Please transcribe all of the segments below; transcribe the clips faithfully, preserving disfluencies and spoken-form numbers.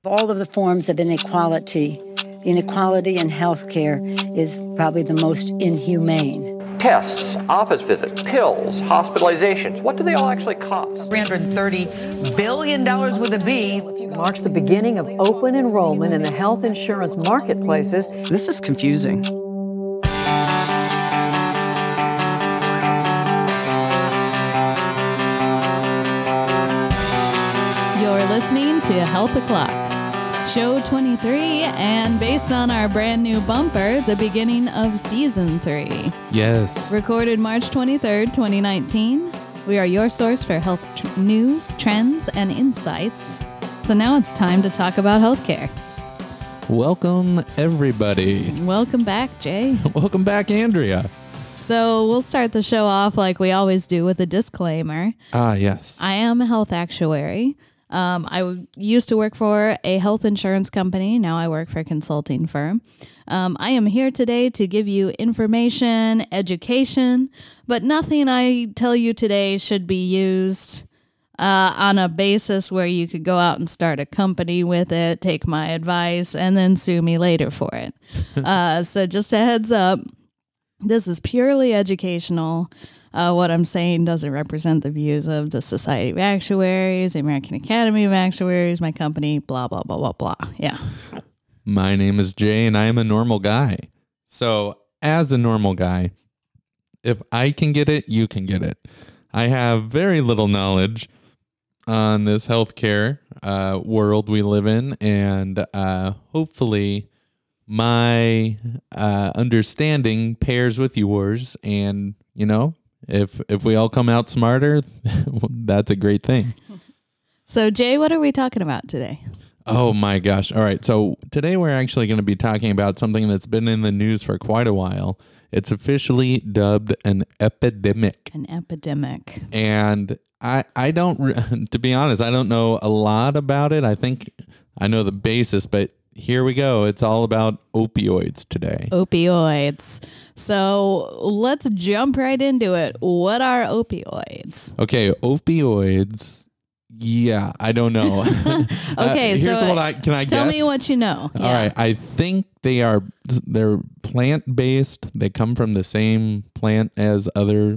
All of the forms of inequality, the inequality in healthcare is probably the most inhumane. Tests, office visits, pills, hospitalizations, what do they all actually cost? three hundred thirty billion dollars with a B. Marks the beginning of open enrollment in the health insurance marketplaces. This is confusing. You're listening to Health O'Clock, show twenty-three, and based on our brand new bumper, the beginning of season three. Yes. Recorded March twenty-third, twenty nineteen. We are your source for health tr- news, trends, and insights. So now it's time to talk about healthcare. Welcome, everybody. Welcome back, Jay. Welcome back, Andrea. So we'll start the show off like we always do with a disclaimer. Ah, yes. I am a health actuary. Um, I w- used to work for a health insurance company. Now I work for a consulting firm. Um, I am here today to give you information, education, but nothing I tell you today should be used uh, on a basis where you could go out and start a company with it, take my advice, and then sue me later for it. uh, so just a heads up, this is purely educational. Uh, what I'm saying doesn't represent the views of the Society of Actuaries, the American Academy of Actuaries, my company, blah, blah, blah, blah, blah. Yeah. My name is Jay, and I am a normal guy. So, as a normal guy, if I can get it, you can get it. I have very little knowledge on this healthcare uh, world we live in, and uh, hopefully my uh, understanding pairs with yours, and, you know, If if we all come out smarter, that's a great thing. So, Jay, what are we talking about today? Oh, my gosh. All right. So today we're actually going to be talking about something that's been in the news for quite a while. It's officially dubbed an epidemic. An epidemic. And I, I don't, re- to be honest, I don't know a lot about it. I think I know the basis, but here we go. It's all about opioids today. Opioids. So let's jump right into it. What are opioids? Okay, opioids. Yeah, I don't know. Okay, uh, here's so what I can I tell guess. me what you know. All right, I think they are they're plant based. They come from the same plant as other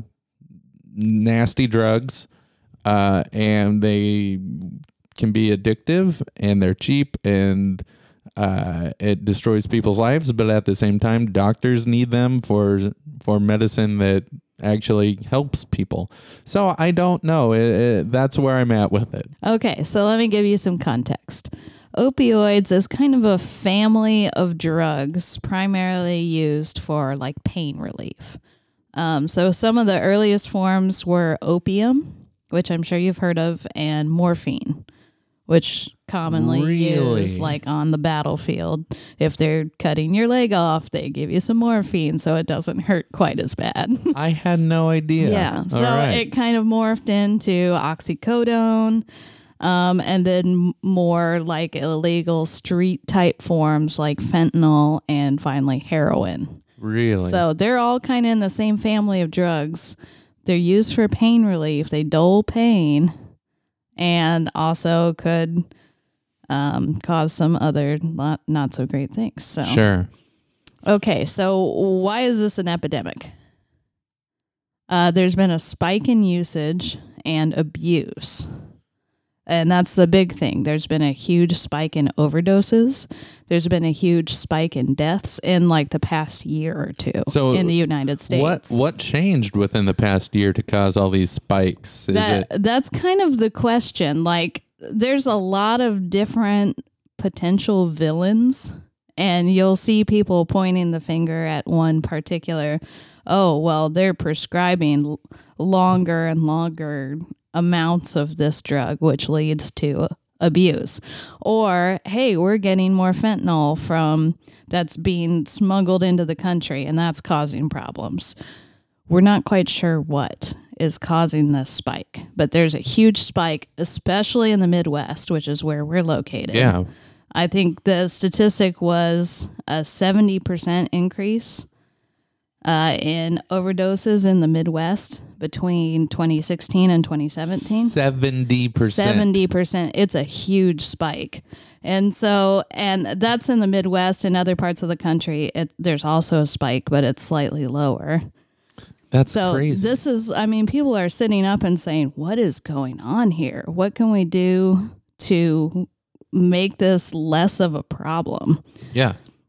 nasty drugs, uh, and they can be addictive, and they're cheap, and Uh, it destroys people's lives, but at the same time, doctors need them for for medicine that actually helps people. So I don't know. It, it, that's where I'm at with it. Okay, so let me give you some context. Opioids is kind of a family of drugs primarily used for like pain relief. Um, so some of the earliest forms were opium, which I'm sure you've heard of, and morphine, which commonly Really? used like on the battlefield. If they're cutting your leg off, they give you some morphine so it doesn't hurt quite as bad. I had no idea. Yeah. So All right. it kind of morphed into oxycodone, um, and then more like illegal street type forms like fentanyl and finally heroin. Really? So they're all kind of in the same family of drugs. They're used for pain relief. They dull pain, and also could um, cause some other not, not so great things. So Sure. Okay, so why is this an epidemic? Uh, there's been a spike in usage and abuse. And that's the big thing. There's been a huge spike in overdoses. There's been a huge spike in deaths in like the past year or two So in the United States. What what changed within the past year to cause all these spikes? Is that, it That's kind of the question. Like, there's a lot of different potential villains, and you'll see people pointing the finger at one particular, oh, well, they're prescribing l- longer and longer amounts of this drug, which leads to abuse. Or, hey, we're getting more fentanyl from that's being smuggled into the country, and that's causing problems. We're not quite sure what is causing this spike, but there's a huge spike, especially in the Midwest, which is where we're located. Yeah. I think the statistic was a seventy percent increase uh, in overdoses in the Midwest between twenty sixteen and twenty seventeen. seventy percent. seventy percent. It's a huge spike. And so, and that's in the Midwest. In other parts of the country, it, there's also a spike, but it's slightly lower. That's So crazy. this is, I mean, people are sitting up and saying, what is going on here? What can we do to make this less of a problem? yeah.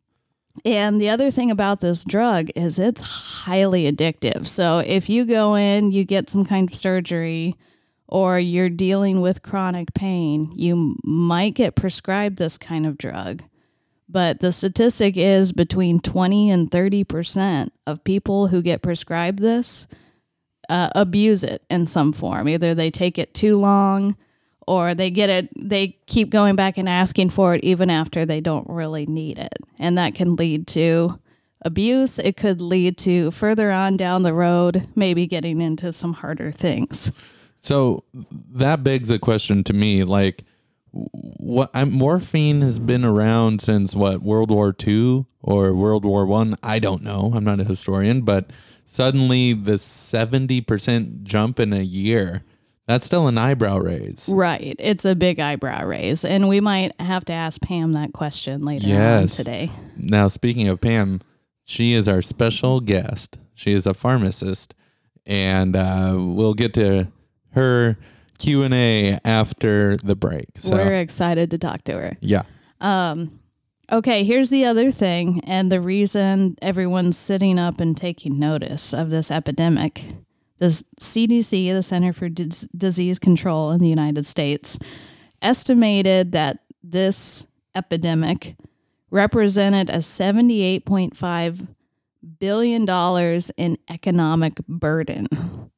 And the other thing about this drug is it's highly addictive. So if you go in, you get some kind of surgery, or you're dealing with chronic pain, you might get prescribed this kind of drug. But the statistic is between twenty and thirty percent of people who get prescribed this uh, abuse it in some form. Either they take it too long, or they get it, they keep going back and asking for it even after they don't really need it. And that can lead to abuse. It could lead to further on down the road, maybe getting into some harder things. So that begs a question to me, like, what I'm, morphine has been around since what, World War Two or World War One? I? I don't know. I'm not a historian, but suddenly the seventy percent jump in a year, that's still an eyebrow raise. Right. It's a big eyebrow raise. And we might have to ask Pam that question later Yes. on today. Now, speaking of Pam, she is our special guest. She is a pharmacist, and uh, we'll get to her Q and A after the break. So, We're excited to talk to her. yeah. Um, okay, here's the other thing, and the reason everyone's sitting up and taking notice of this epidemic. The C D C, the Center for Dis- Disease Control in the United States, estimated that this epidemic represented a seventy-eight point five billion dollars in economic burden.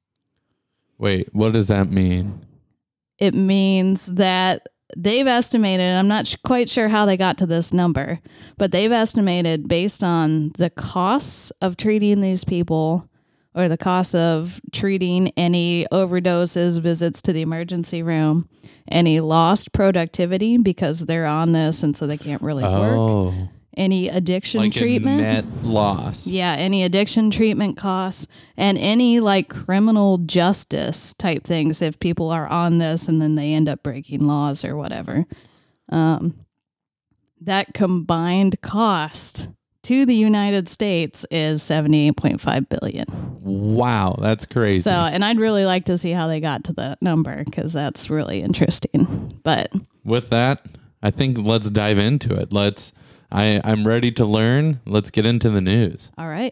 Wait, what does that mean? It means that they've estimated, I'm not sh- quite sure how they got to this number, but they've estimated based on the costs of treating these people, or the cost of treating any overdoses, visits to the emergency room, any lost productivity because they're on this and so they can't really work, Oh, any addiction like treatment. a net loss. Yeah, any addiction treatment costs, and any like criminal justice type things if people are on this and then they end up breaking laws or whatever. Um, that combined cost to the United States is seventy-eight point five billion dollars. Wow, that's crazy. So, and I'd really like to see how they got to that number because that's really interesting. But with that, I think let's dive into it. Let's. I, I'm ready to learn. Let's get into the news. all right.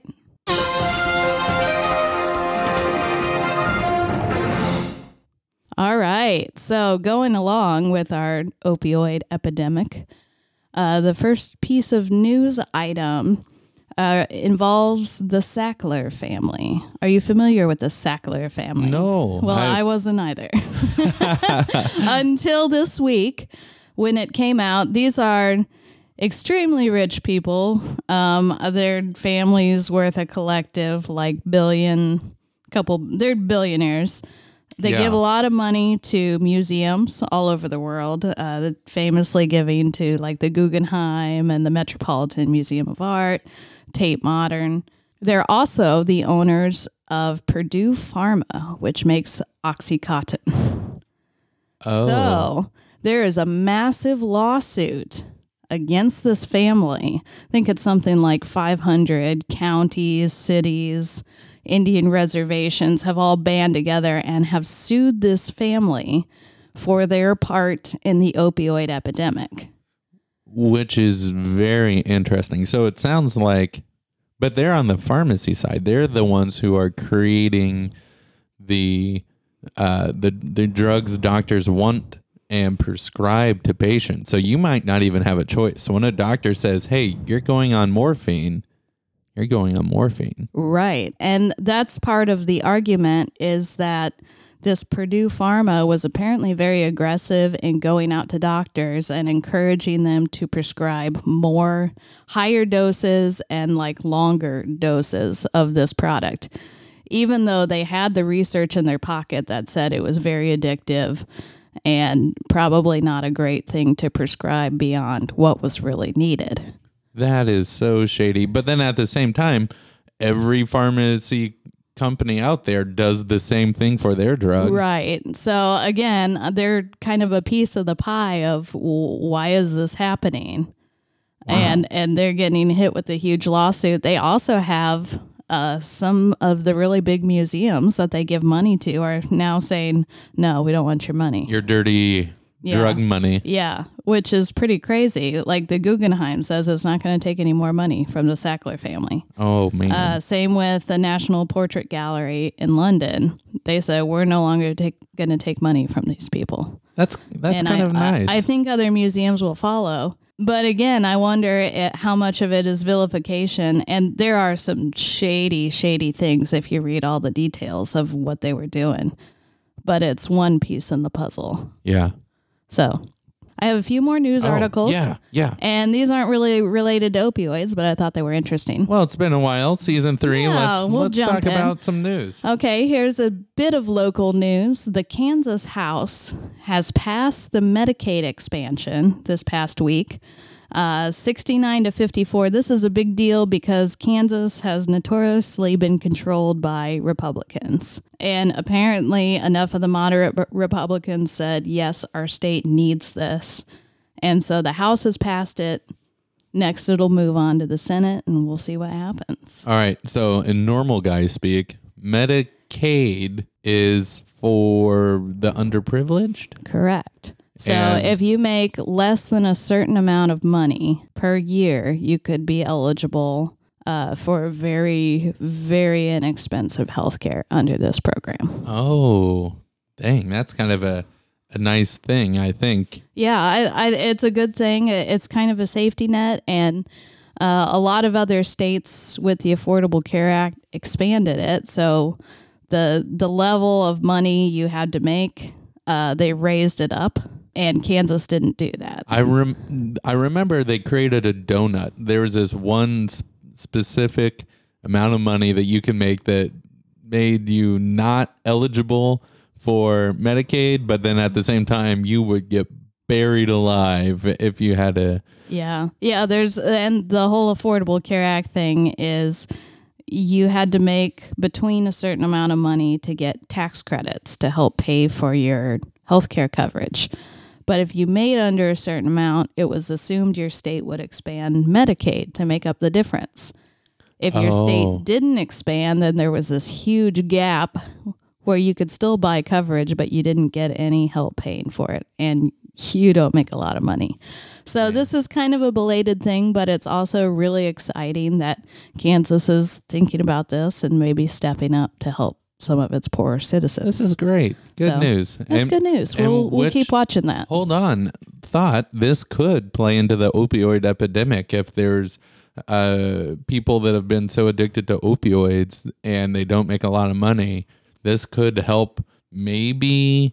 All right. So going along with our opioid epidemic, uh, the first piece of news item uh, involves the Sackler family. Are you familiar with the Sackler family? No, Well, I- I, wasn't either. Until this week when it came out. These are extremely rich people. Um, their families worth a collective like billion, couple, they're billionaires. They Yeah. give a lot of money to museums all over the world, uh, famously giving to like the Guggenheim and the Metropolitan Museum of Art, Tate Modern. They're also the owners of Purdue Pharma, which makes OxyContin. Oh. So there is a massive lawsuit against this family. I think it's something like five hundred counties, cities, Indian reservations have all band together and have sued this family for their part in the opioid epidemic. Which is very interesting. So it sounds like, but they're on the pharmacy side. They're the ones who are creating the uh, the the drugs doctors want and prescribe to patients. So you might not even have a choice. So when a doctor says, "Hey, you're going on morphine," you're going on morphine. Right. And that's part of the argument is that this Purdue Pharma was apparently very aggressive in going out to doctors and encouraging them to prescribe more higher doses and like longer doses of this product, even though they had the research in their pocket that said it was very addictive and probably not a great thing to prescribe beyond what was really needed. That is so shady. But then at the same time, every pharmacy company out there does the same thing for their drug. Right. So again, they're kind of a piece of the pie of w- why is this happening? Wow. And and they're getting hit with a huge lawsuit. They also have uh, some of the really big museums that they give money to are now saying, no, we don't want your money. Your dirty yeah. drug money. Yeah, which is pretty crazy. Like the Guggenheim says it's not going to take any more money from the Sackler family. Oh, man. Uh, same with the National Portrait Gallery in London. They said, we're no longer take, going to take money from these people. That's that's and kind I, of nice. I, I think other museums will follow. But again, I wonder at how much of it is vilification. And there are some shady, shady things if you read all the details of what they were doing. But it's one piece in the puzzle. Yeah. So I have a few more news oh, articles. Yeah, yeah. And these aren't really related to opioids, but I thought they were interesting. Well, it's been a while. Season three. Yeah, let's we'll let's jump talk in. about some news. Okay, here's a bit of local news. The Kansas House has passed the Medicaid expansion this past week. Uh, sixty-nine to fifty-four. This is a big deal because Kansas has notoriously been controlled by Republicans. And apparently enough of the moderate Republicans said, yes, our state needs this. And so the House has passed it. Next, it'll move on to the Senate, and we'll see what happens. All right. So in normal guy speak, Medicaid is for the underprivileged? Correct. So And- if you make less than a certain amount of money per year, you could be eligible uh, for very, very inexpensive health care under this program. Oh, dang. That's kind of a, a nice thing, I think. Yeah, I, I, it's a good thing. It's kind of a safety net. And uh, a lot of other states with the Affordable Care Act expanded it. So the the level of money you had to make, uh, they raised it up. And Kansas didn't do that. I rem- I remember they created a donut. There was this one sp- specific amount of money that you can make that made you not eligible for Medicaid, but then at the same time you would get buried alive if you had a... Yeah. Yeah, there's, and the whole Affordable Care Act thing is you had to make between a certain amount of money to get tax credits to help pay for your healthcare coverage. But if you made under a certain amount, it was assumed your state would expand Medicaid to make up the difference. If your Oh. state didn't expand, then there was this huge gap where you could still buy coverage, but you didn't get any help paying for it. And you don't make a lot of money. So this is kind of a belated thing, but it's also really exciting that Kansas is thinking about this and maybe stepping up to help some of its poorer citizens. This is great. Good So, news. That's And- good news. and We'll, we'll which- keep watching that. Hold on. Thought this could play into the opioid epidemic if there's uh, people that have been so addicted to opioids and they don't make a lot of money. This could help maybe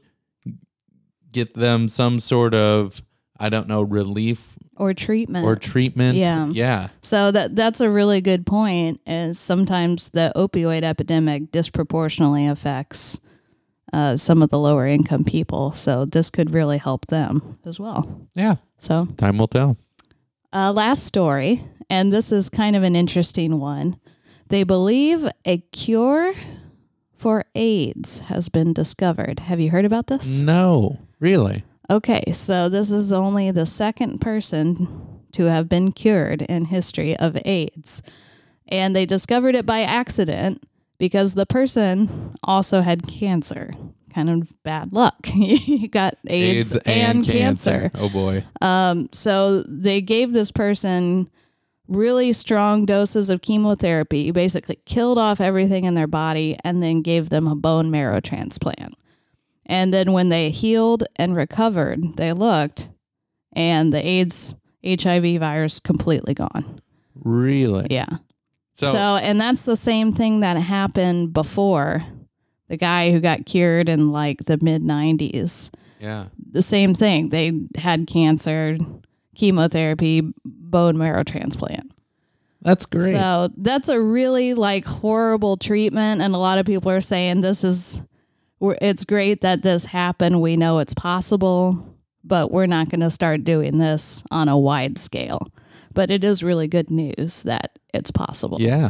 get them some sort of, I don't know, relief Or treatment. or treatment. Yeah. Yeah. So that that's a really good point, is sometimes the opioid epidemic disproportionately affects uh, some of the lower income people. So this could really help them as well. Yeah. So Time will tell. uh, last story, and this is kind of an interesting one. They believe a cure for AIDS has been discovered. Have you heard about this? No. Really? Okay, so this is only the second person to have been cured in history of AIDS. And they discovered it by accident because the person also had cancer. Kind of bad luck. He got AIDS, and, cancer. Oh, boy. Um, so they gave this person really strong doses of chemotherapy, basically killed off everything in their body, and then gave them a bone marrow transplant. And then when they healed and recovered, they looked, and the AIDS, H I V virus completely gone. Really? Yeah. So, So, and that's the same thing that happened before. The guy who got cured in like the mid nineties, yeah. the same thing. They had cancer, chemotherapy, bone marrow transplant. That's great. So that's a really like horrible treatment. And a lot of people are saying this is, we're- it's great that this happened. We know it's possible, but we're not going to start doing this on a wide scale. But it is really good news that it's possible. Yeah.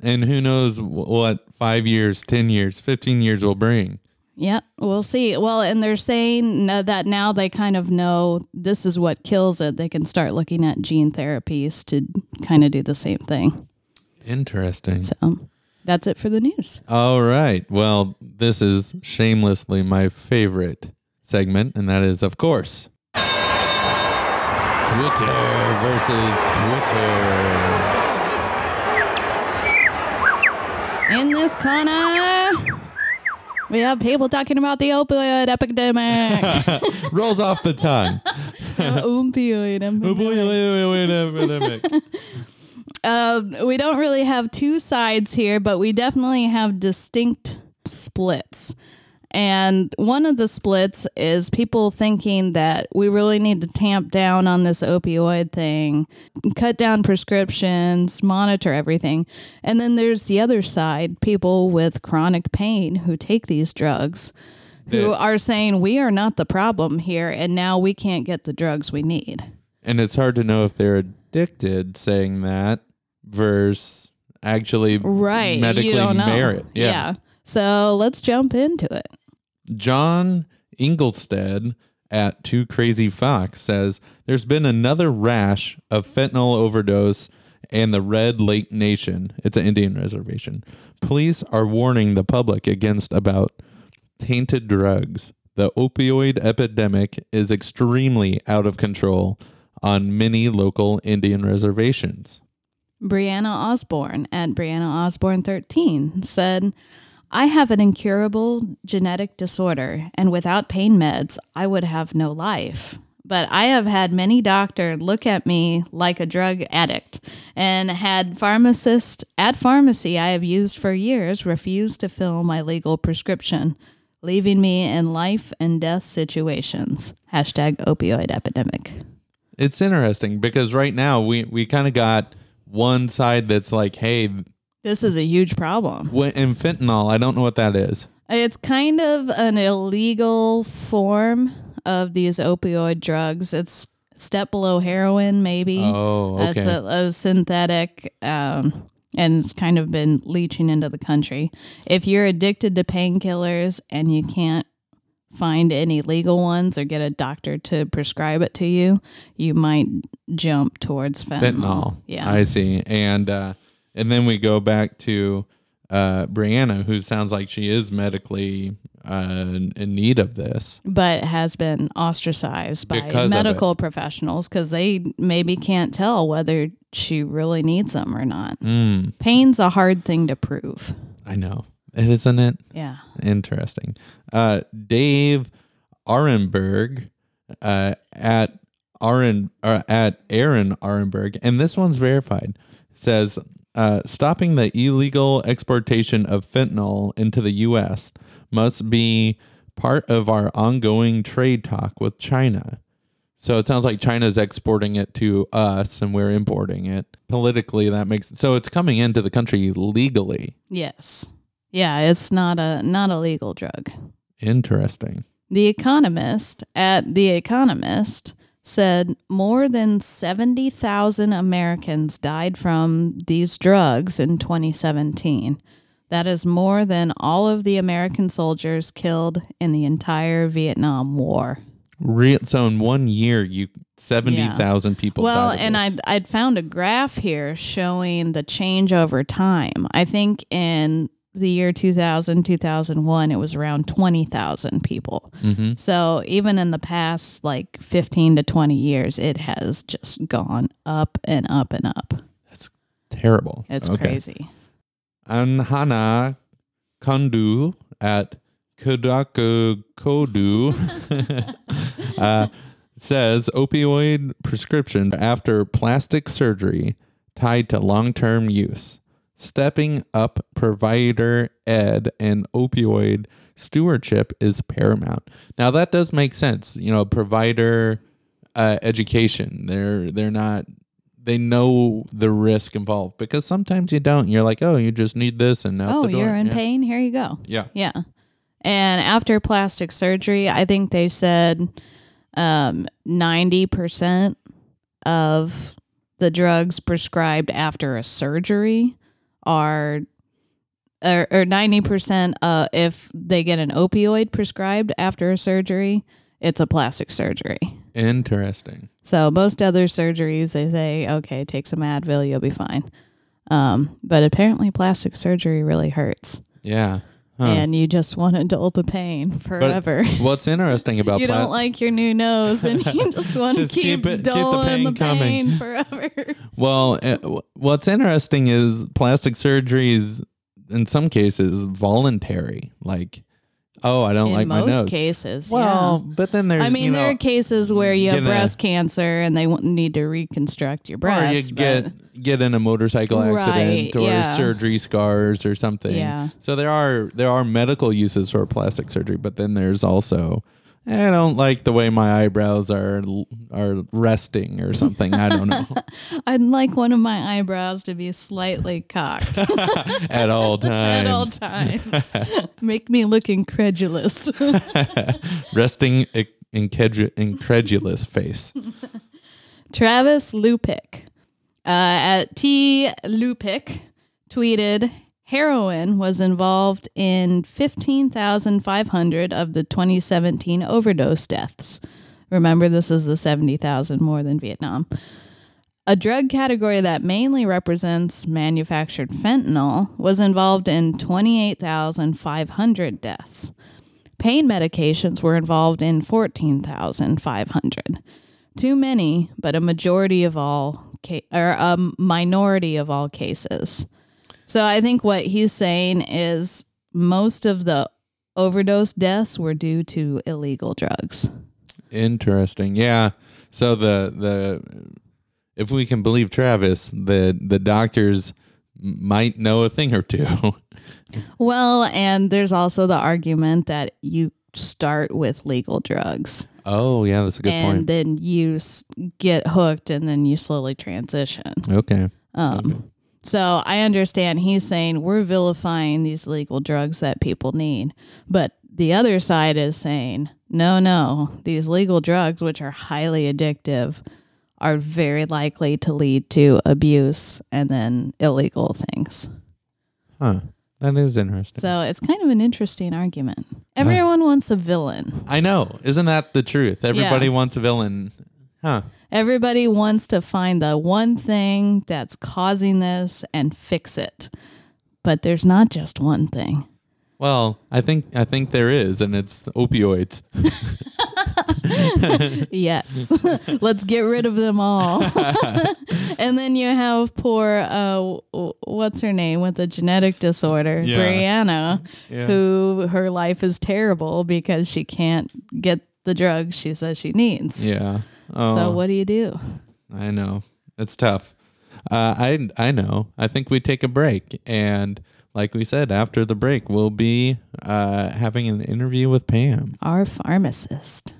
And who knows what five years, ten years, fifteen years will bring. Yeah, we'll see. Well, and they're saying that now they kind of know this is what kills it. They can start looking at gene therapies to kind of do the same thing. Interesting. So that's it for the news. All right. Well, this is shamelessly my favorite segment, and that is, of course, Twitter versus Twitter. In this corner, we have people talking about the opioid epidemic. Rolls off the tongue. Opioid epidemic. Uh, we don't really have two sides here, but we definitely have distinct splits. And one of the splits is people thinking that we really need to tamp down on this opioid thing, cut down prescriptions, monitor everything. And then there's the other side, people with chronic pain who take these drugs, who Yeah. are saying we are not the problem here, and now we can't get the drugs we need. And it's hard to know if they're addicted saying that versus actually Right. medically you don't know. merit. Yeah. yeah. So let's jump into it. John Inglestead at Too Crazy Fox says there's been another rash of fentanyl overdose in the Red Lake Nation. It's an Indian reservation. Police are warning the public against about tainted drugs. The opioid epidemic is extremely out of control on many local Indian reservations. Brianna Osborne at Brianna Osborne thirteen said, I have an incurable genetic disorder, and without pain meds, I would have no life. But I have had many doctors look at me like a drug addict, and had pharmacists at pharmacy I have used for years refuse to fill my legal prescription, leaving me in life and death situations. Hashtag opioid epidemic. It's interesting because right now we, we kind of got one side that's like, hey, This is a huge problem. when, in fentanyl, I don't know what that is. It's kind of an illegal form of these opioid drugs. It's step below heroin, maybe. Oh, okay. It's a, a synthetic, um, and it's kind of been leaching into the country. If you're addicted to painkillers and you can't find any legal ones or get a doctor to prescribe it to you, you might jump towards fentanyl. Fentanyl. Yeah. I see. And uh, and then we go back to uh, Brianna, who sounds like she is medically uh, in need of this. But has been ostracized by Because of medical professionals because they maybe can't tell whether she really needs them or not. Mm, Pain's a hard thing to prove. I know. It isn't it? Yeah. Interesting. Uh, Dave Arenberg uh, at Aaron uh, at Aaron Arenberg, and this one's verified, says uh, stopping the illegal exportation of fentanyl into the U S must be part of our ongoing trade talk with China. So it sounds like China's exporting it to us and we're importing it. Politically, that makes so it's coming into the country legally. Yes. Yeah, it's not a not a legal drug. Interesting. The Economist at The Economist said more than seventy thousand Americans died from these drugs in twenty seventeen. That is more than all of the American soldiers killed in the entire Vietnam War. Real, so in one year, you seventy thousand people. Well, died of and this. I'd, I'd found a graph here showing the change over time. I think in the year two thousand, two thousand one, it was around twenty thousand people. Mm-hmm. So even in the past like fifteen to twenty years, it has just gone up and up and up. That's terrible. It's Okay. crazy. Anhana Kundu at Kodaku Kodu uh, says opioid prescription after plastic surgery tied to long-term use. Stepping up provider ed and opioid stewardship is paramount. Now that does make sense. You know, provider uh, education. They're they're not. They know the risk involved because sometimes you don't. You're like, oh, you just need this and out Oh, the door. you're in Yeah. pain? Here you go. Yeah. Yeah. And after plastic surgery, I think they said um, ninety percent of the drugs prescribed after a surgery are, or, or ninety percent uh, if they get an opioid prescribed after a surgery, it's a plastic surgery. Interesting. So most other surgeries, they say, okay, take some Advil, you'll be fine. Um, but apparently plastic surgery really hurts. Yeah. Huh. And you just want to dull the pain forever. But what's interesting about you pla- don't like your new nose, and you just want to Just keep, keep it- keep the dulling pain the pain, coming. forever. Well, uh, w- what's interesting is plastic surgery is in some cases voluntary. Like, oh, I don't In like my most nose. cases, Well, yeah. but then there's I mean, you know, there are cases where you have get a- breast cancer and they w- need to reconstruct your or breast. you but- get get in a motorcycle accident Right, or yeah. surgery scars or something. Yeah. So there are there are medical uses for plastic surgery, but then there's also I don't like the way my eyebrows are are resting or something. I don't know. I'd like one of my eyebrows to be slightly cocked At all times. at all times. Make me look incredulous. Resting i- incredu- incredulous face. Travis Lupick uh, at T Lupick tweeted, heroin was involved in fifteen thousand five hundred of the twenty seventeen overdose deaths. Remember, this is the seventy thousand more than Vietnam. A drug category that mainly represents manufactured fentanyl was involved in twenty-eight thousand five hundred deaths. Pain medications were involved in fourteen thousand five hundred. Too many, but a majority of all, ca- or a minority of all cases. So I think what he's saying is most of the overdose deaths were due to illegal drugs. Interesting. Yeah. So the the if we can believe Travis, the the doctors might know a thing or two. Well, and there's also the argument that you start with legal drugs. Oh, yeah, that's a good and point. then you s- get hooked and then you slowly transition. Okay. Um, Okay. So I understand he's saying we're vilifying these legal drugs that people need. But the other side is saying, no, no, these legal drugs, which are highly addictive, are very likely to lead to abuse and then illegal things. Huh. That is interesting. So it's kind of an interesting argument. Everyone wants a villain. I know. Isn't that the truth? Everybody Yeah. wants a villain. Huh. Everybody wants to find the one thing that's causing this and fix it. But there's not just one thing. Well, I think I think there is, and it's opioids. Yes. Let's get rid of them all. And then you have poor, uh, w- what's her name with the genetic disorder, Yeah. Brianna, Yeah. who her life is terrible because she can't get the drugs she says she needs. Yeah. Oh, So what do you do? I know. It's tough. Uh, I I know. I think we take a break, and like we said, after the break, we'll be uh, having an interview with Pam. Our pharmacist.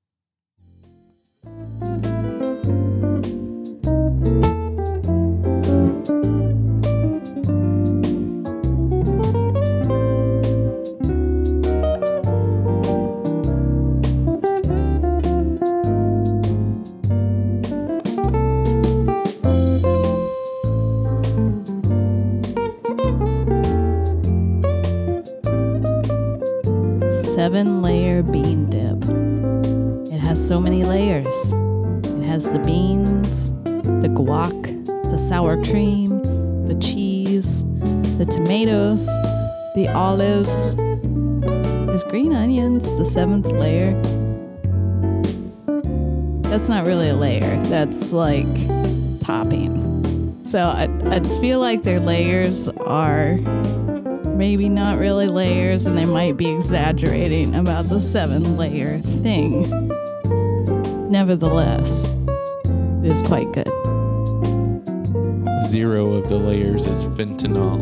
Seven layer bean dip. It has so many layers. It has the beans, the guac, the sour cream, the cheese, the tomatoes, the olives. Is green onions the seventh layer? That's not really a layer. That's like topping. So I I feel like their layers are maybe not really layers, and they might be exaggerating about the seven layer thing. Nevertheless, it is quite good. Zero of the layers is fentanyl.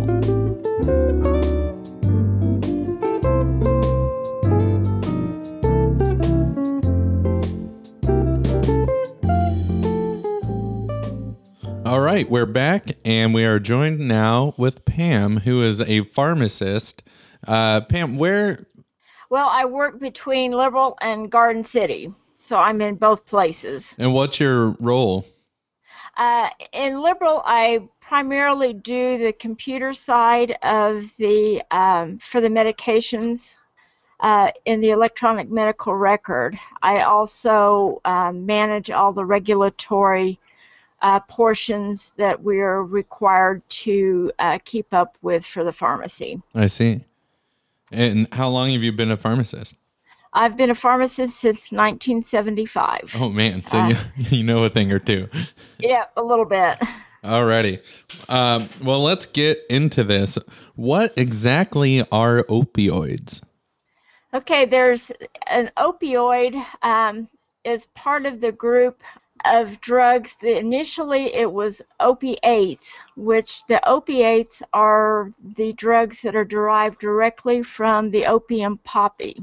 All right, we're back, and we are joined now with Pam, who is a pharmacist. Uh, Pam, where? Well, I work between Liberal and Garden City, so I'm in both places. And what's your role? Uh, in Liberal, I primarily do the computer side of the um, for the medications uh, in the electronic medical record. I also um, manage all the regulatory uh, portions that we're required to uh, keep up with for the pharmacy. I see. And how long have you been a pharmacist? I've been a pharmacist since nineteen seventy-five. Oh, man. So Uh, you, you know a thing or two. Yeah, a little bit. Alrighty. Um, well, let's get into this. What exactly are opioids? Okay, there's an opioid um, is part of the group of drugs. The, initially, it was opiates, which the opiates are the drugs that are derived directly from the opium poppy.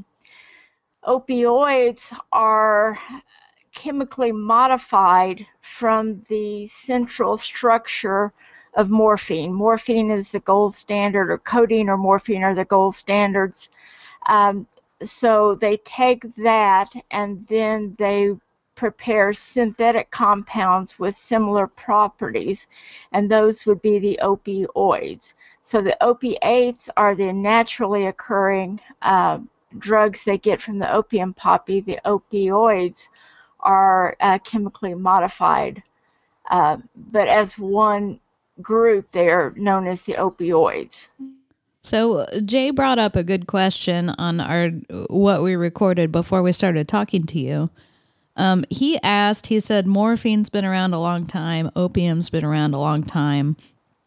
Opioids are chemically modified from the central structure of morphine. Morphine is the gold standard, or codeine or morphine are the gold standards. Um, so they take that and then they prepare synthetic compounds with similar properties, and those would be the opioids. So the opiates are the naturally occurring uh, drugs they get from the opium poppy. The opioids are uh, chemically modified, uh, but as one group, they are known as the opioids. So Jay brought up a good question on our what we recorded before we started talking to you. Um, he asked, he said, morphine's been around a long time, opium's been around a long time.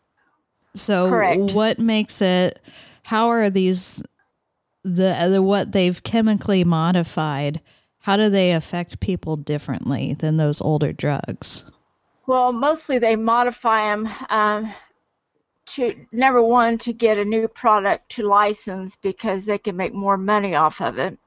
So Correct. What makes it, how are these, the, the what they've chemically modified, how do they affect people differently than those older drugs? Well, mostly they modify them um, to, number one, to get a new product to license because they can make more money off of it.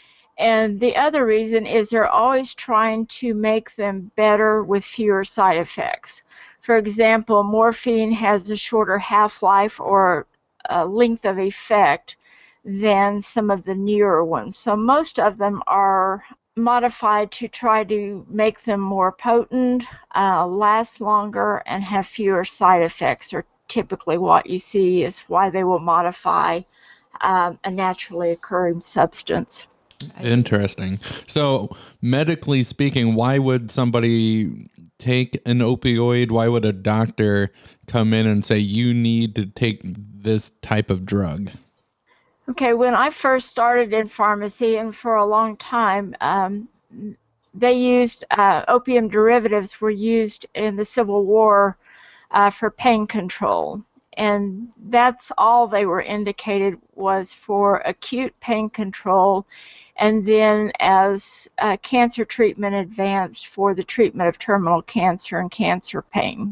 And the other reason is they're always trying to make them better with fewer side effects. For example, morphine has a shorter half-life or a length of effect than some of the newer ones. So most of them are modified to try to make them more potent, uh, last longer, and have fewer side effects, or typically what you see is why they will modify um, a naturally occurring substance. Interesting. So medically speaking, why would somebody take an opioid? Why would a doctor come in and say, you need to take this type of drug? Okay, when I first started in pharmacy, and for a long time, um, they used uh, opium derivatives were used in the Civil War uh, for pain control. And that's all they were indicated was for acute pain control, and then as uh, cancer treatment advanced, for the treatment of terminal cancer and cancer pain.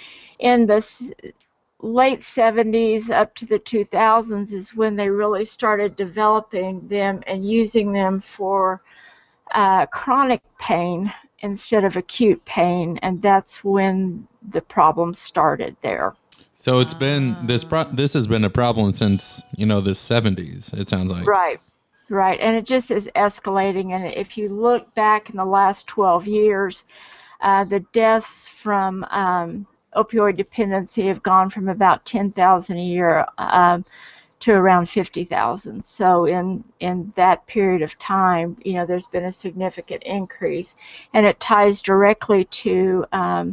In the s- late seventies up to the two thousands is when they really started developing them and using them for uh, chronic pain instead of acute pain, and that's when the problem started there. So it's been this pro- this has been a problem since, you know, the seventies, it sounds like. Right, right. And it just is escalating. And if you look back in the last twelve years, uh, the deaths from um, opioid dependency have gone from about ten thousand a year um, to around fifty thousand. So in, in that period of time, you know, there's been a significant increase. And it ties directly to um,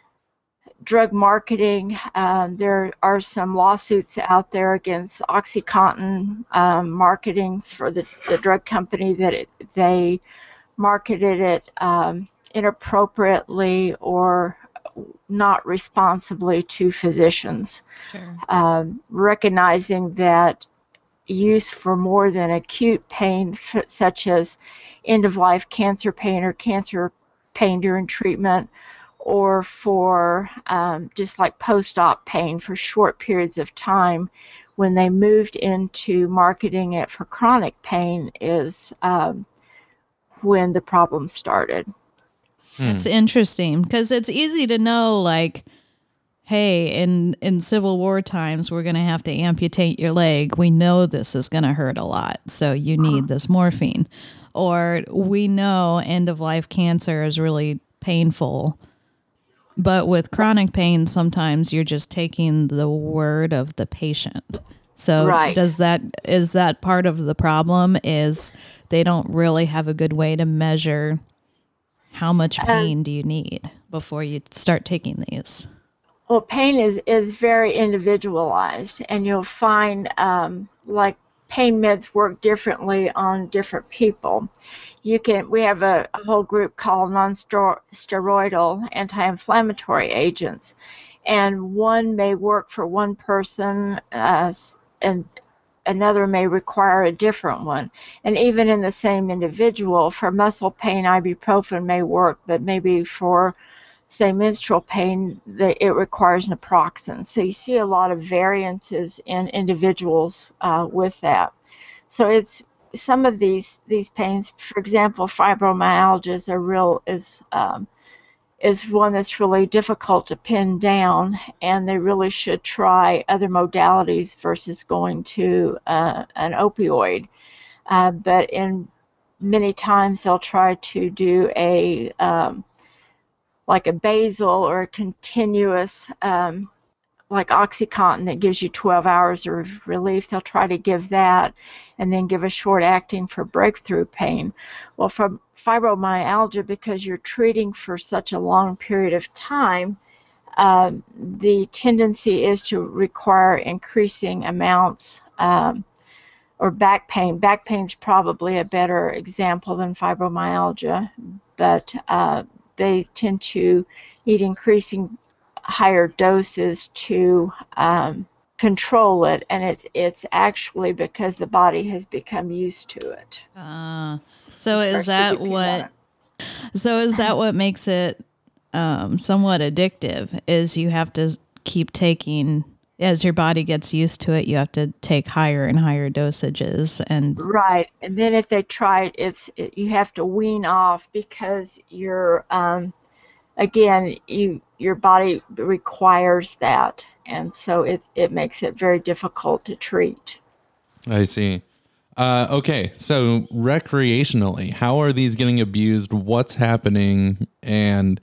drug marketing. Um, there are some lawsuits out there against OxyContin um, marketing for the, the drug company that it, they marketed it um, inappropriately or not responsibly to physicians. Sure. Um, recognizing that use for more than acute pain, such as end-of-life cancer pain or cancer pain during treatment, or for um, just like post-op pain for short periods of time, when they moved into marketing it for chronic pain is um, when the problem started. It's interesting because it's easy to know, like, hey, in, in Civil War times, we're going to have to amputate your leg. We know this is going to hurt a lot, so you need this morphine. Or we know end-of-life cancer is really painful. But with chronic pain, sometimes you're just taking the word of the patient. So Right. does that is that part of the problem is they don't really have a good way to measure how much pain do you need before you start taking these? Well, pain is, is very individualized, and you'll find um, like pain meds work differently on different people. You can we have a, a whole group called non-steroidal anti-inflammatory agents, and one may work for one person, uh, and another may require a different one. And even in the same individual, for muscle pain, ibuprofen may work, but maybe for, say, menstrual pain, the, it requires naproxen. So you see a lot of variances in individuals uh, with that. So it's some of these these pains, for example, fibromyalgia is a real is um, is one that's really difficult to pin down, and they really should try other modalities versus going to uh, an opioid. Uh, but in many times they'll try to do a um, like a basal or a continuous um, like OxyContin that gives you twelve hours of relief. They'll try to give that and then give a short acting for breakthrough pain. Well, for fibromyalgia, because you're treating for such a long period of time, um, the tendency is to require increasing amounts, um, or back pain. Back pain is probably a better example than fibromyalgia, but uh, they tend to need increasing higher doses to um, control it, and it, it's actually because the body has become used to it. Uh, so is that what? So is that what makes it um, somewhat addictive? Is you have to keep taking, as your body gets used to it, you have to take higher and higher dosages, and right. And then if they try it, it's it, you have to wean off because you're um, again you your body requires that, and so it it makes it very difficult to treat. I see. Uh, okay, so recreationally, how are these getting abused? What's happening? And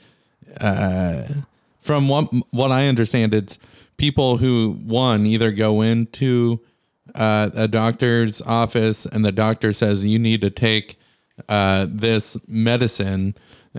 uh, from what what I understand, it's people who, one, either go into uh, a doctor's office and the doctor says you need to take uh, this medicine,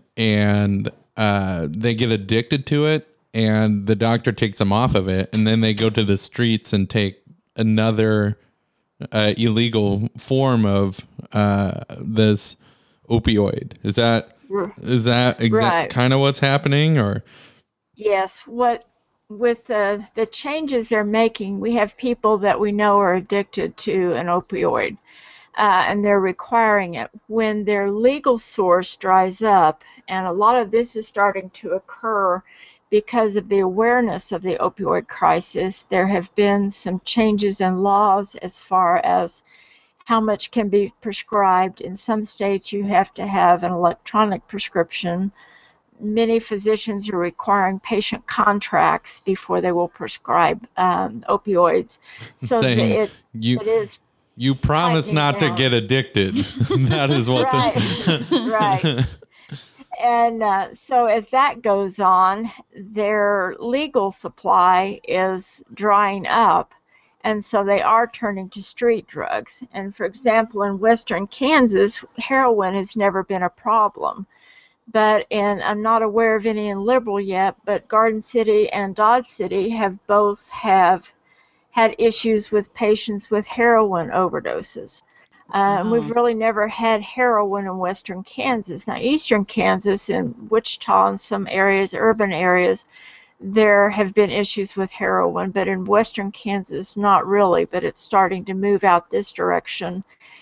and uh, they get addicted to it, and the doctor takes them off of it, and then they go to the streets and take another Uh, illegal form of uh, this opioid. Is that is that exact Right. kind of what's happening, or? Yes, what with the the changes they're making, we have people that we know are addicted to an opioid, uh, and they're requiring it. When their legal source dries up, and a lot of this is starting to occur because of the awareness of the opioid crisis, there have been some changes in laws as far as how much can be prescribed. In some states, you have to have an electronic prescription. Many physicians are requiring patient contracts before they will prescribe um, opioids. So Saying it, you, it is you promise tightening not to down. get addicted. That is what right, the right. And uh, so as that goes on, their legal supply is drying up, and so they are turning to street drugs. And for example, in western Kansas, heroin has never been a problem. But in, I'm not aware of any in Liberal yet, but Garden City and Dodge City have both have had issues with patients with heroin overdoses. Uh, and we've really never had heroin in western Kansas. Now, eastern Kansas and Wichita and some areas, urban areas, there have been issues with heroin, but in western Kansas, not really. But it's starting to move out this direction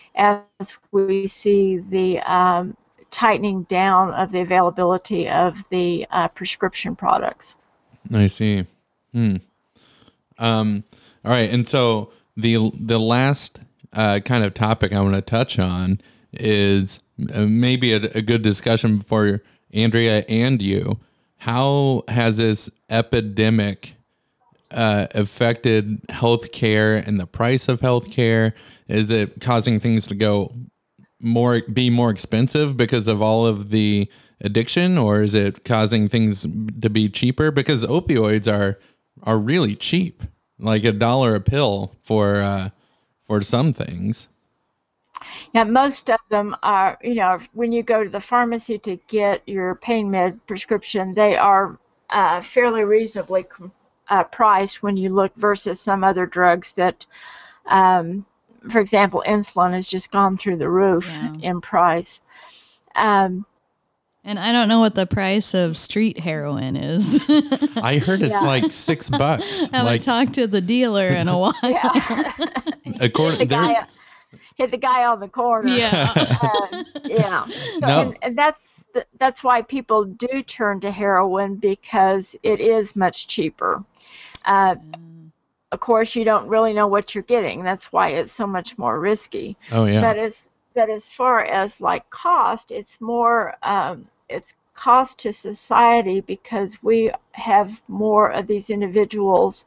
as we see the um, tightening down of the availability of the uh, prescription products. I see. Hmm. Um. All right, and so the the last Uh, kind of topic I want to touch on is uh, maybe a, a good discussion for Andrea and you. How has this epidemic uh, affected healthcare and the price of healthcare? Is it causing things to go more be more expensive because of all of the addiction, or is it causing things to be cheaper? Because opioids are are really cheap, like a dollar a pill for uh, for some things. Yeah, most of them are, you know, when you go to the pharmacy to get your pain med prescription, they are uh, fairly reasonably uh, priced when you look versus some other drugs that, um, for example, insulin has just gone through the roof Yeah. in price. Um, And I don't know what the price of street heroin is. I heard it's Yeah. like six bucks. I haven't like talked to the dealer in a while. yeah. according hit, the there. guy, hit the guy on the corner. Yeah. Uh, yeah. So, No. and, and that's th- that's why people do turn to heroin, because it is much cheaper. Uh, of course, you don't really know what you're getting. That's why it's so much more risky. Oh yeah. But as but as far as like cost, it's more um, it's cost to society, because we have more of these individuals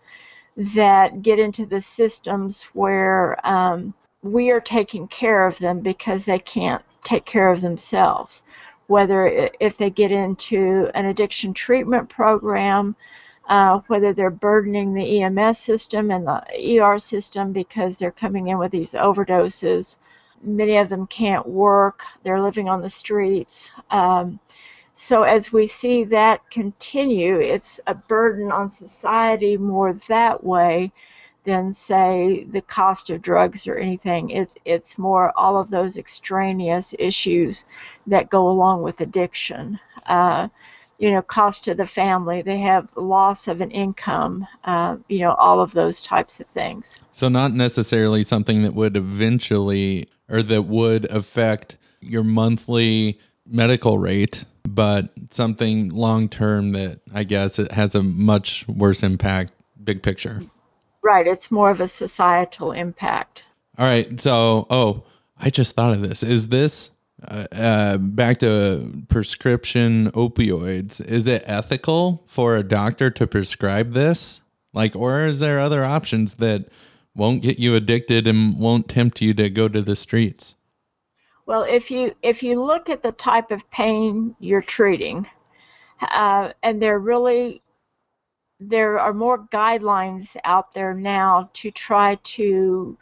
that get into the systems where um, we are taking care of them because they can't take care of themselves. Whether i- if they get into an addiction treatment program, uh, whether they're burdening the E M S system and the E R system because they're coming in with these overdoses. Many of them can't work. They're living on the streets. Um, so as we see that continue, it's a burden on society more that way than, say, the cost of drugs or anything. It's it's more all of those extraneous issues that go along with addiction. Uh, you know, cost to the family. They have loss of an income. Uh, you know, all of those types of things. So not necessarily something that would eventually or that would affect your monthly medical rate, but something long term that I guess it has a much worse impact, big picture. Right. It's more of a societal impact. All right. So, oh, I just thought of this. Is this uh, uh, back to prescription opioids? Is it ethical for a doctor to prescribe this? Like, or is there other options that won't get you addicted and won't tempt you to go to the streets? Well, if you if you look at the type of pain you're treating, uh, and there really there are more guidelines out there now to try to.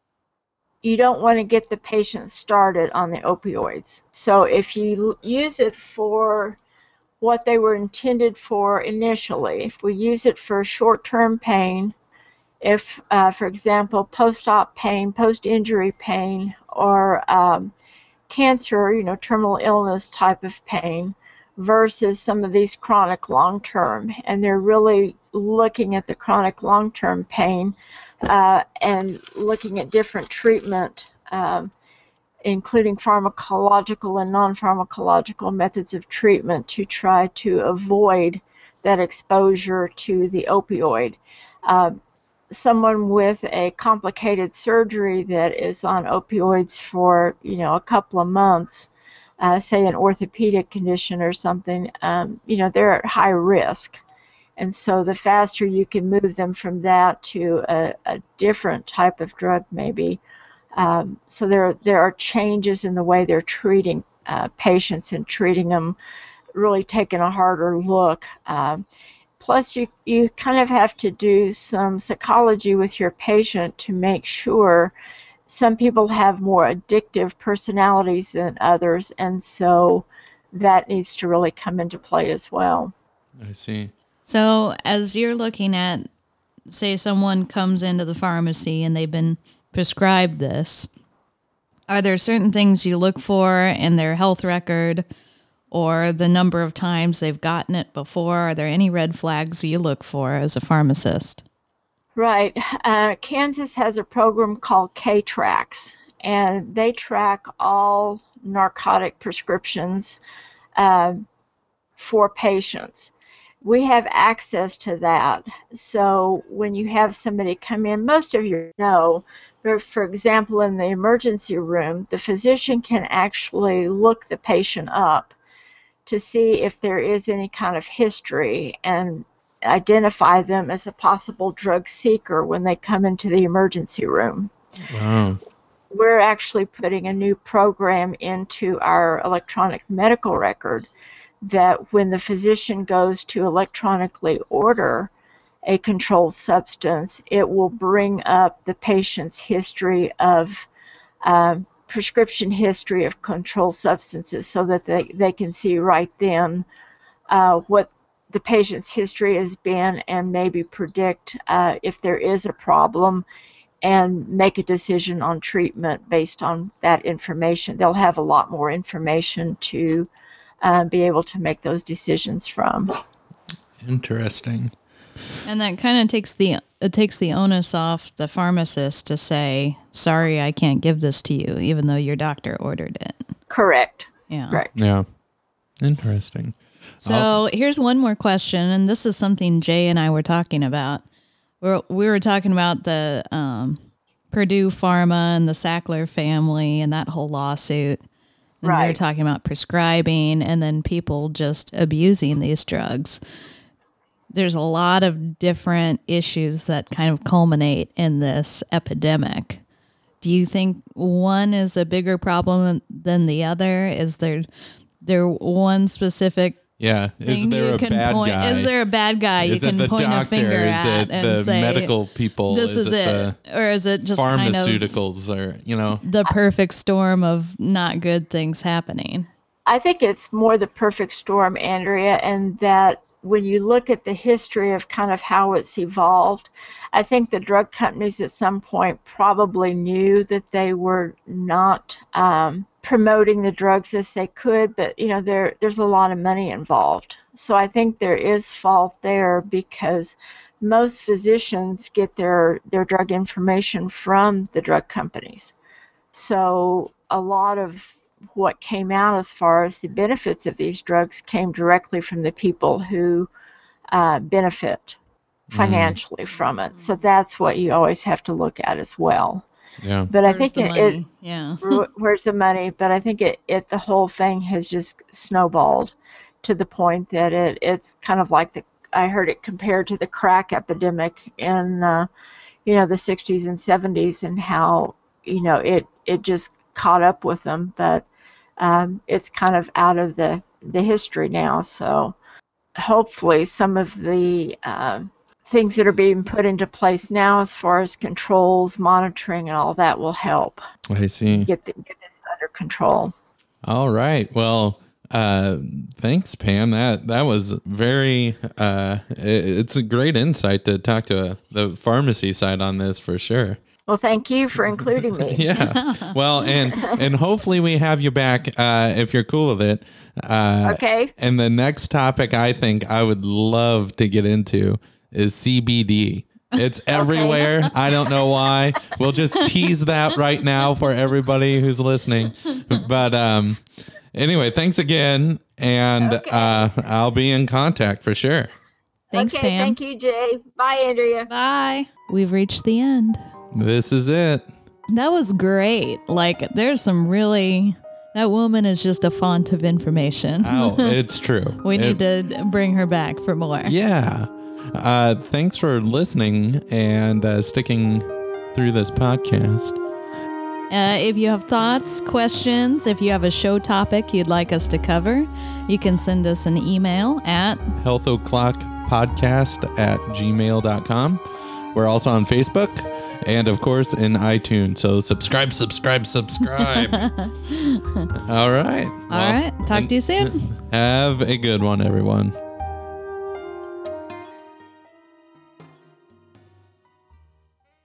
You don't want to get the patient started on the opioids. So if you use it for what they were intended for initially, if we use it for short-term pain, if, uh, for example, post-op pain, post-injury pain, or um, cancer, you know, terminal illness type of pain, versus some of these chronic long-term, and they're really looking at the chronic long-term pain uh, and looking at different treatment, um, including pharmacological and non-pharmacological methods of treatment to try to avoid that exposure to the opioid. Uh, someone with a complicated surgery that is on opioids for, you know, a couple of months, uh, say an orthopedic condition or something, um, you know, they're at high risk. And so the faster you can move them from that to a, a different type of drug maybe. Um, so there, there are changes in the way they're treating uh, patients and treating them, really taking a harder look. Um, plus, you, you kind of have to do some psychology with your patient to make sure. Some people have more addictive personalities than others, and so that needs to really come into play as well. I see. So as you're looking at, say someone comes into the pharmacy and they've been prescribed this, are there certain things you look for in their health record or the number of times they've gotten it before? Are there any red flags you look for as a pharmacist? Right. Uh, Kansas has a program called K-Trax, and they track all narcotic prescriptions uh, for patients. We have access to that. So when you have somebody come in, most of you know, but for example, in the emergency room, the physician can actually look the patient up to see if there is any kind of history and identify them as a possible drug seeker when they come into the emergency room. Wow. we're actually putting a new program into our electronic medical record that when the physician goes to electronically order a controlled substance, it will bring up the patient's history of um, prescription history of controlled substances so that they, they can see right then uh, what the patient's history has been and maybe predict uh, if there is a problem and make a decision on treatment based on that information. They'll have a lot more information to uh, be able to make those decisions from. Interesting. And that kind of takes the it takes the onus off the pharmacist to say, sorry, I can't give this to you, even though your doctor ordered it. Correct. Yeah. Right. Yeah. Interesting. So I'll- here's one more question, and this is something Jay and I were talking about. We're, we were talking about the um, Purdue Pharma and the Sackler family and that whole lawsuit. And we were Right. talking about prescribing and then people just abusing these drugs. There's a lot of different issues that kind of culminate in this epidemic. Do you think one is a bigger problem than the other? Is there there one specific Yeah. Is thing there you a can bad point? guy? Is there a bad guy you Is it can the point doctor? a finger Is at it and the say, medical people? "This is, is it," or is it just kind of pharmaceuticals, or you know? the perfect storm of not good things happening? I think it's more the perfect storm, Andrea, and that when you look at the history of kind of how it's evolved, I think the drug companies at some point probably knew that they were not um, promoting the drugs as they could, but you know there there's a lot of money involved. So I think there is fault there because most physicians get their, their drug information from the drug companies. So a lot of what came out as far as the benefits of these drugs came directly from the people who uh, benefit financially mm. from it. So that's what you always have to look at as well. Yeah. But Where's I think the it, money? it yeah. where's the money? But I think it, it the whole thing has just snowballed to the point that it it's kind of like the I heard it compared to the crack epidemic in uh, you know the sixties and seventies and how you know it it just caught up with them, but um, it's kind of out of the the history now. So hopefully some of the uh, things that are being put into place now as far as controls, monitoring, and all that will help I see. get, the, get this under control. All right. Well, uh, thanks, Pam. That that was very. Uh, it, it's a great insight to talk to a, the pharmacy side on this for sure. Well, thank you for including me. Yeah. Well, and and hopefully we have you back uh, if you're cool with it. Uh, Okay. And the next topic I think I would love to get into is C B D. It's everywhere. I don't know why. We'll just tease that right now for everybody who's listening. But um, anyway, thanks again. And Okay. uh, I'll be in contact for sure. Thanks, okay, Pam. Thank you, Jay. Bye, Andrea. Bye. We've reached the end. This is it. That was great. Like, there's some really. That woman is just a font of information. Oh, it's true. we It- need to bring her back for more. Yeah. Uh, thanks for listening and uh, sticking through this podcast. Uh, if you have thoughts, questions, if you have a show topic you'd like us to cover, you can send us an email at health o'clock podcast at gmail dot com. We're also on Facebook and, of course, in iTunes. So subscribe, subscribe, subscribe. All right. All right. Talk to you soon. Have a good one, everyone.